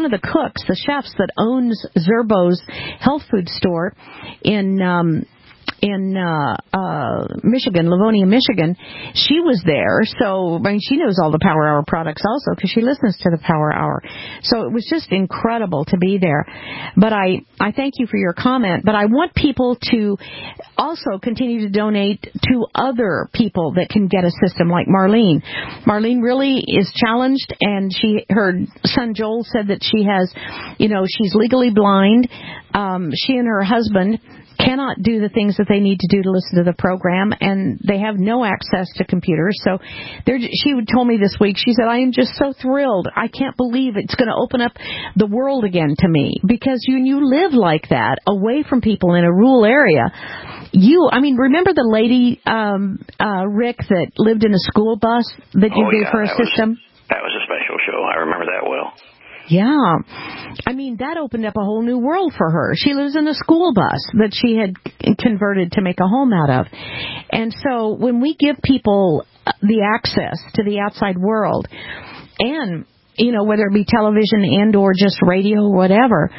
chefs that owns Zerbo's health food store in Michigan, Livonia, Michigan. She was there, so I mean, she knows all the Power Hour products also because she listens to the Power Hour. So it was just incredible to be there. But I thank you for your comment. But I want people to also continue to donate to other people that can get a system, like Marlene. Marlene really is challenged, and her son Joel said that she has, she's legally blind. She and her husband cannot do the things that they need to do to listen to the program, and they have no access to computers. So she told me this week, she said, I am just so thrilled. I can't believe it's going to open up the world again to me, because you live like that, away from people in a rural area. Remember the lady, Rick, that lived in a school bus that you gave her a system? That was a special show. I remember that well. Yeah. That opened up a whole new world for her. She lives in a school bus that she had converted to make a home out of. And so when we give people the access to the outside world, and, whether it be television and or just radio or whatever,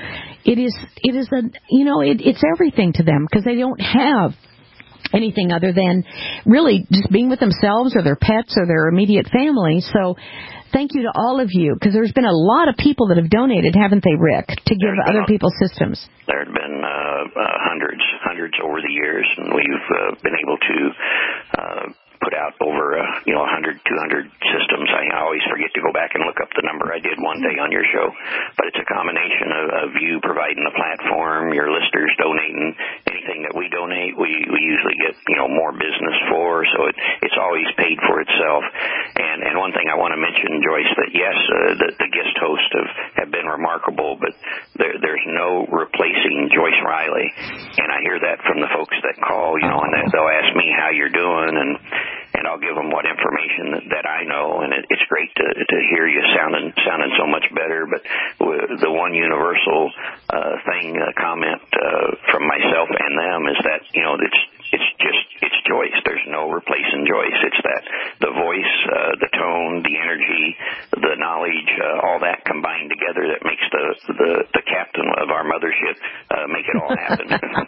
it's everything to them, because they don't have anything other than really just being with themselves or their pets or their immediate family. So thank you to all of you, because there's been a lot of people that have donated, haven't they, Rick, to give other people systems? There have been hundreds over the years, and we've been able to put out over 100, 200 systems. I always forget to go back and look up the number I did one day on your show, but it's a combination of you providing the platform, your listeners donating. Anything that we donate, we usually get more business for, so it's always paid for itself. And one thing I want to mention, Joyce, that yes, the guest hosts have been remarkable, but there's no replacing Joyce Riley, and I hear that from the folks that call, and they'll ask me how you're doing, and I'll give them what information that I know, and it's great to hear you sounding so much better. But the one universal comment from myself and them is that it's Joyce. There's no replacing Joyce. It's that the voice, the tone, the energy, the knowledge, all that combined together that makes the captain of our mothership make it all happen.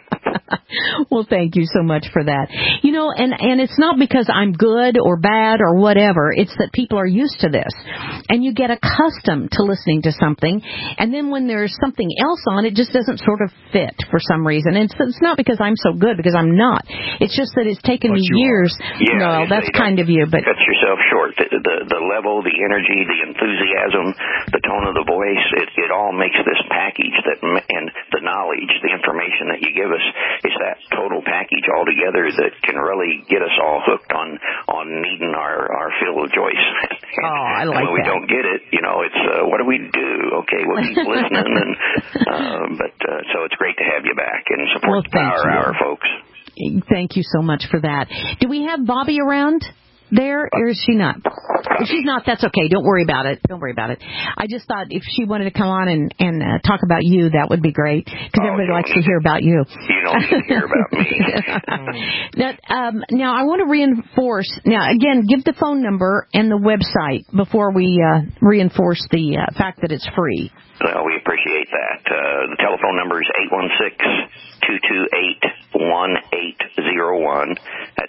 Well, thank you so much for that. And it's not because I'm good or bad or whatever. It's that people are used to this, and you get accustomed to listening to something, and then when there's something else on, it just doesn't sort of fit for some reason. And it's not because I'm so good, because I'm not. It's just that it's taken me years. Yeah, no, that's kind of you, but cut yourself short. The level, the energy, the enthusiasm, the tone of the voice, it all makes this package and the knowledge, the information that you give us, is that total package all together that can really get us all hooked on needing our fill of Joyce. I like when we that. don't get it, it's what do we do? Okay, we'll keep listening, so it's great to have you back and support the Power Hour, folks. Thank you so much for that. Do we have Bobby around there, or is she not? If she's not, that's okay. Don't worry about it. I just thought if she wanted to come on and talk about you, that would be great, because everybody likes to hear about you. You don't need to hear about me. Now, I want to reinforce. Now, again, give the phone number and the website before we reinforce the fact that it's free. Well, we appreciate that. The telephone number is 816-228-1801. That's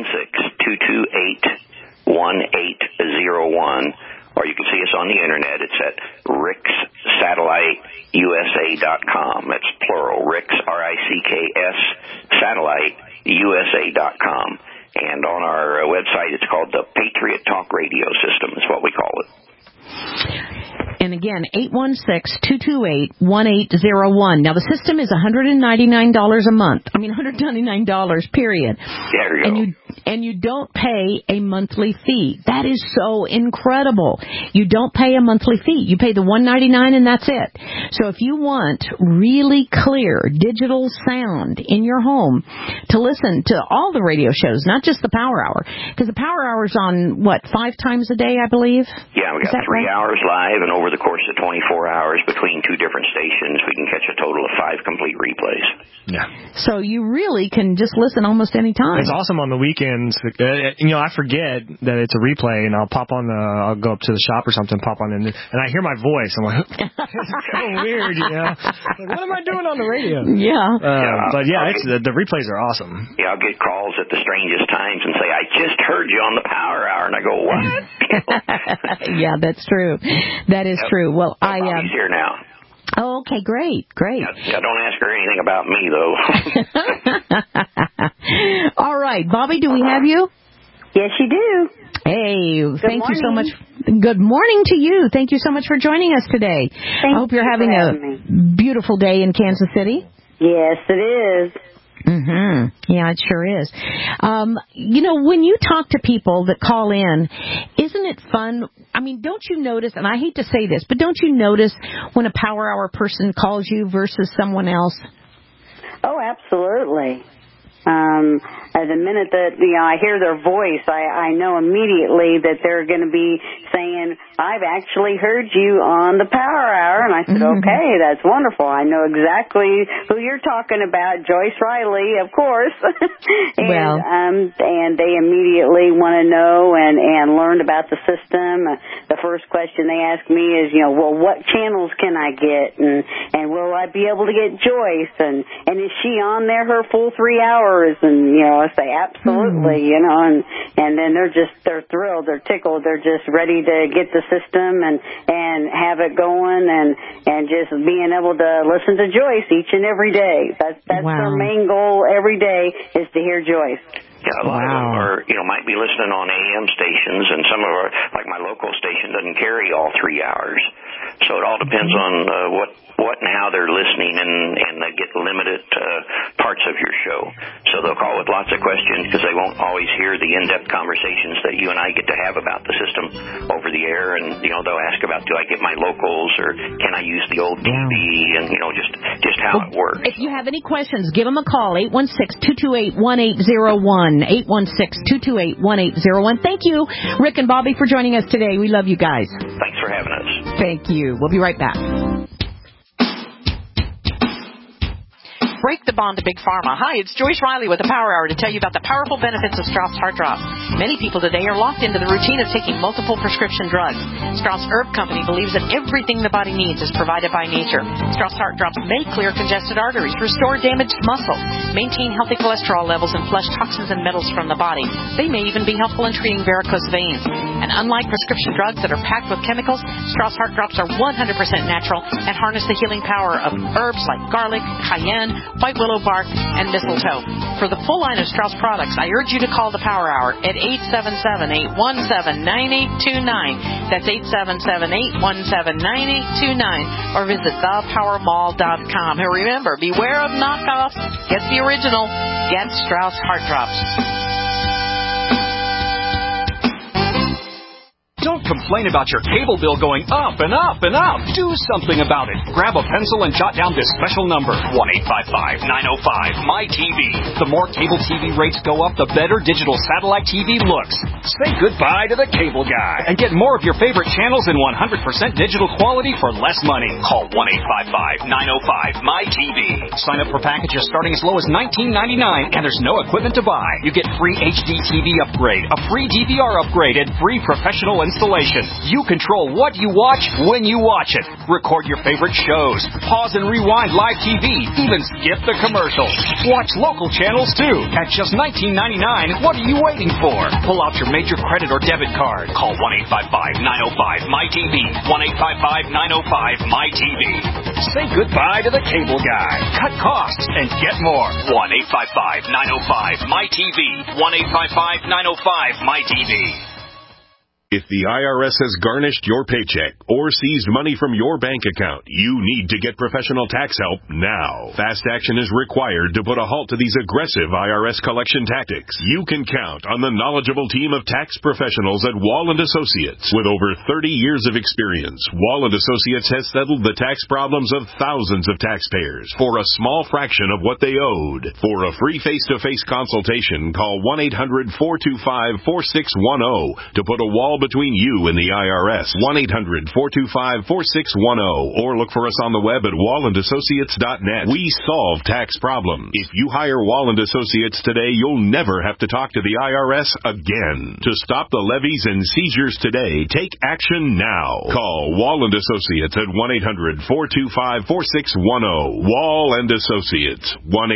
816-228-1801. Or you can see us on the internet. It's at rickssatelliteusa.com. That's plural, Ricks, R-I-C-K-S, satelliteusa.com. And on our website, it's called the Patriot Talk Radio System, is what we call it. And again, 816-228-1801. Now, the system is $199 a month. I mean, $199, period. There you go. And you don't pay a monthly fee. That is so incredible. You don't pay a monthly fee. You pay the $199 and that's it. So if you want really clear digital sound in your home to listen to all the radio shows, not just the Power Hour, because the Power Hour is on, 5 times a day, I believe? Yeah, we got 3 hours live, and over the course of 24 hours between 2 different stations, we can catch a total of 5 complete replays. Yeah. So you really can just listen almost any time. It's awesome on the weekends. I forget that it's a replay, and I'll go up to the shop or something, pop on in, and I hear my voice. I'm like, it's so weird, Like, what am I doing on the radio? Yeah. But yeah, the replays are awesome. Yeah, I'll get calls at the strangest times and say, I just heard you on the Power Hour, and I go, what? Yeah, that's true. That is true. Well, Bobby's here now. Oh, okay, great. Yeah, don't ask her anything about me, though. All right, Bobby, do we have you? Yes, you do. Hey, thank you so much. morning. Good morning to you. Thank you so much for joining us today. I hope you're having a beautiful day in Kansas City. Yes, it is. Yeah, it sure is. When you talk to people that call in, isn't it fun? I mean, don't you notice, and I hate to say this, but don't you notice when a Power Hour person calls you versus someone else? Oh, absolutely. The minute that I hear their voice, I know immediately that they're going to be saying, I've actually heard you on the Power Hour. And I said, okay, that's wonderful. I know exactly who you're talking about, Joyce Riley, of course. And they immediately want to know and learn about the system. The first question they ask me is, well, what channels can I get? And will I be able to get Joyce? And is she on there her full 3 hours? And, I say, absolutely, and then they're thrilled, they're tickled, they're just ready to get the system and have it going and just being able to listen to Joyce each and every day. That's their main goal every day is to hear Joyce. Yeah, a lot of them are, might be listening on AM stations, and some of our, like my local station, doesn't carry all 3 hours. So it all depends on what and how they're listening, and they get limited parts of your show. So they'll call with lots of questions because they won't always hear the in-depth conversations that you and I get to have about the system over the air. And they'll ask about, do I get my locals, or can I use the old TV, and just how it works. If you have any questions, give them a call, 816-228-1801. 816-228-1801. Thank you, Rick and Bobby, for joining us today. We love you guys. Thanks for having us. Thank you. We'll be right back. Break the bond to Big Pharma. Hi, it's Joyce Riley with the Power Hour to tell you about the powerful benefits of Strauss Heart Drops. Many people today are locked into the routine of taking multiple prescription drugs. Strauss Herb Company believes that everything the body needs is provided by nature. Strauss Heart Drops may clear congested arteries, restore damaged muscle, maintain healthy cholesterol levels, and flush toxins and metals from the body. They may even be helpful in treating varicose veins. And unlike prescription drugs that are packed with chemicals, Strauss Heart Drops are 100% natural and harness the healing power of herbs like garlic, cayenne, white willow bark, and mistletoe. For the full line of Strauss products, I urge you to call the Power Hour at 877-817-9829. That's 877-817-9829. Or visit thepowermall.com. And remember, beware of knockoffs. Get the original. Get Strauss Heart Drops. Don't complain about your cable bill going up and up and up. Do something about it. Grab a pencil and jot down this special number, 1-855-905-MY-TV. The more cable TV rates go up, the better digital satellite TV looks. Say goodbye to the cable guy and get more of your favorite channels in 100% digital quality for less money. Call 1-855-905-MY-TV. Sign up for packages starting as low as $19.99, and there's no equipment to buy. You get free HD TV upgrade, a free DVR upgrade, and free professional installation. You control what you watch when you watch it. Record your favorite shows. Pause and rewind live TV. Even skip the commercials. Watch local channels too. At just $19.99, what are you waiting for? Pull out your major credit or debit card. Call 1-855-905-MY-TV. 1-855-905-MY-TV. Say goodbye to the cable guy. Cut costs and get more. 1-855-905-MY-TV. 1-855-905-MY-TV. If the IRS has garnished your paycheck or seized money from your bank account, you need to get professional tax help now. Fast action is required to put a halt to these aggressive IRS collection tactics. You can count on the knowledgeable team of tax professionals at Wall & Associates. With over 30 years of experience, Wall & Associates has settled the tax problems of thousands of taxpayers for a small fraction of what they owed. For a free face-to-face consultation, call 1-800-425-4610 to put a Wall all between you and the IRS. 1-800-425-4610 or look for us on the web at wallandassociates.net. We solve tax problems. If you hire Walland Associates today, you'll never have to talk to the IRS again. To stop the levies and seizures today, take action now. Call Walland Associates at 1-800-425-4610. Wall and Associates.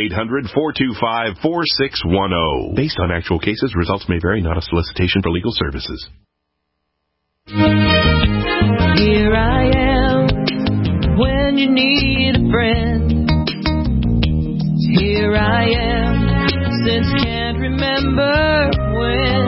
1-800-425-4610. Based on actual cases, results may vary, not a solicitation for legal services. Here I am when you need a friend. Here I am since can't remember when.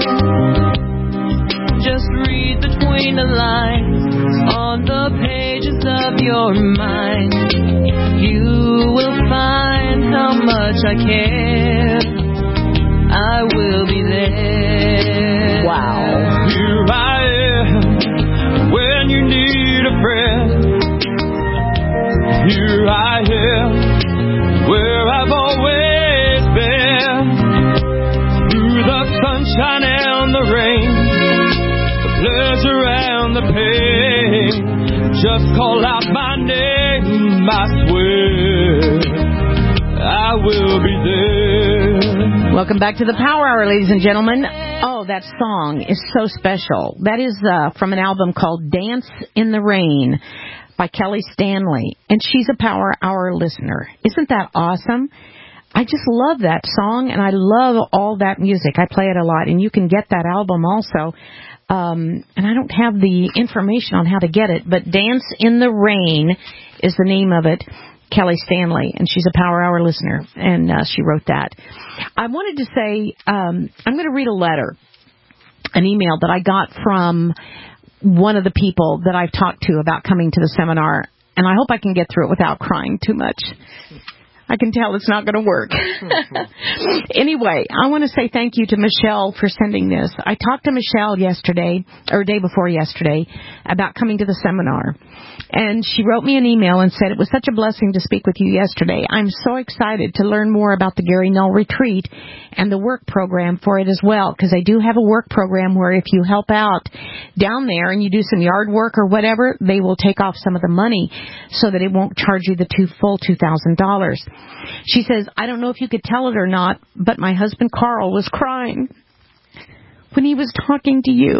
Just read between the lines on the pages of your mind. You will find how much I care. I will be there. Wow. Here I am when you need a friend. Here I am where I've always been. Through the sunshine and the rain, the pleasure and the pain. Just call out my name, I swear I will be there. Welcome back to the Power Hour, ladies and gentlemen. Oh, that song is so special. That is from an album called Dance in the Rain by Kelly Stanley. And she's a Power Hour listener. Isn't that awesome? I just love that song, and I love all that music. I play it a lot, and you can get that album also. And I don't have the information on how to get it, but Dance in the Rain is the name of it. Kelly Stanley, and she's a Power Hour listener, and she wrote that. I wanted to say, I'm going to read a letter, an email that I got from one of the people that I've talked to about coming to the seminar, and I hope I can get through it without crying too much. I can tell it's not going to work. Anyway, I want to say thank you to Michelle for sending this. I talked to Michelle yesterday, or day before yesterday, about coming to the seminar. And she wrote me an email and said, it was such a blessing to speak with you yesterday. I'm so excited to learn more about the Gary Null Retreat and the work program for it as well, because I do have a work program where if you help out down there and you do some yard work or whatever, they will take off some of the money so that it won't charge you the full $2,000. She says, I don't know if you could tell it or not, but my husband Carl was crying when he was talking to you.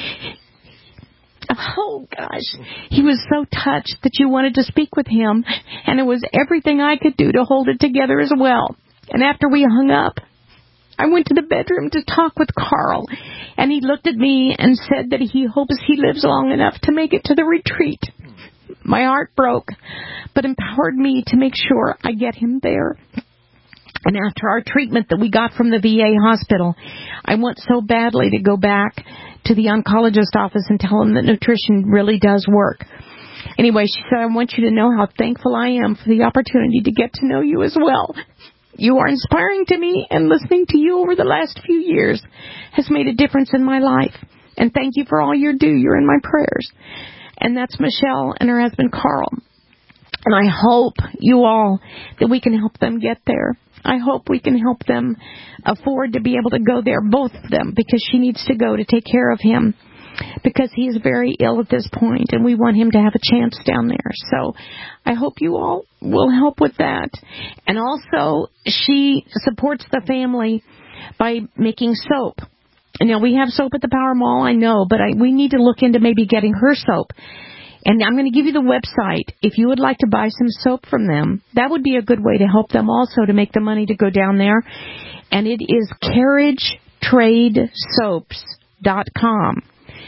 Oh, gosh. He was so touched that you wanted to speak with him, and it was everything I could do to hold it together as well. And after we hung up, I went to the bedroom to talk with Carl, and he looked at me and said that he hopes he lives long enough to make it to the retreat. My heart broke, but empowered me to make sure I get him there. And after our treatment that we got from the VA hospital, I want so badly to go back to the oncologist office and tell him that nutrition really does work. Anyway, she said, I want you to know how thankful I am for the opportunity to get to know you as well. You are inspiring to me, and listening to you over the last few years has made a difference in my life. And thank you for all you do. You're in my prayers. And that's Michelle and her husband, Carl. And I hope you all that we can help them get there. I hope we can help them afford to be able to go there, both of them, because she needs to go to take care of him, because he is very ill at this point, and we want him to have a chance down there. So I hope you all will help with that. And also, she supports the family by making soap. Now, we have soap at the Power Mall, I know, but we need to look into maybe getting her soap. And I'm going to give you the website. If you would like to buy some soap from them, that would be a good way to help them also to make the money to go down there. And it is CarrageTradeSoaps.com.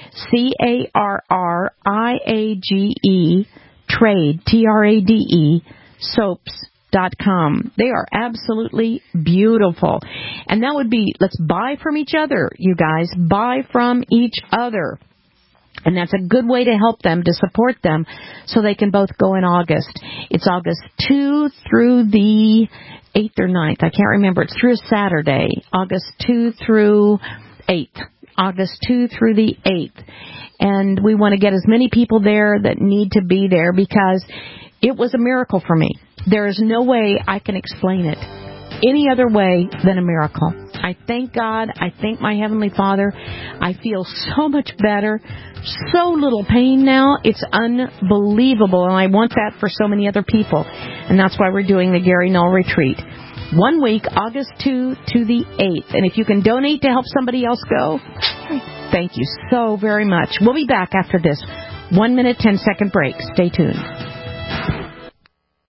CarriaGE Trade, TRADE, soaps.com. They are absolutely beautiful. And that would be, let's buy from each other, you guys. Buy from each other. And that's a good way to help them, to support them, so they can both go in August. It's August 2 through the 8th or 9th. I can't remember. It's through a Saturday. August 2 through 8th. August 2 through the 8th. And we want to get as many people there that need to be there, because it was a miracle for me. There is no way I can explain it any other way than a miracle. I I thank God. I thank my Heavenly Father. I feel so much better. So little pain now. It's unbelievable. And I want that for so many other people. And that's why we're doing the Gary Null Retreat. 1 week, August 2 to the 8th. And if you can donate to help somebody else go, thank you so very much. We'll be back after this 1 minute, 10-second break. Stay tuned.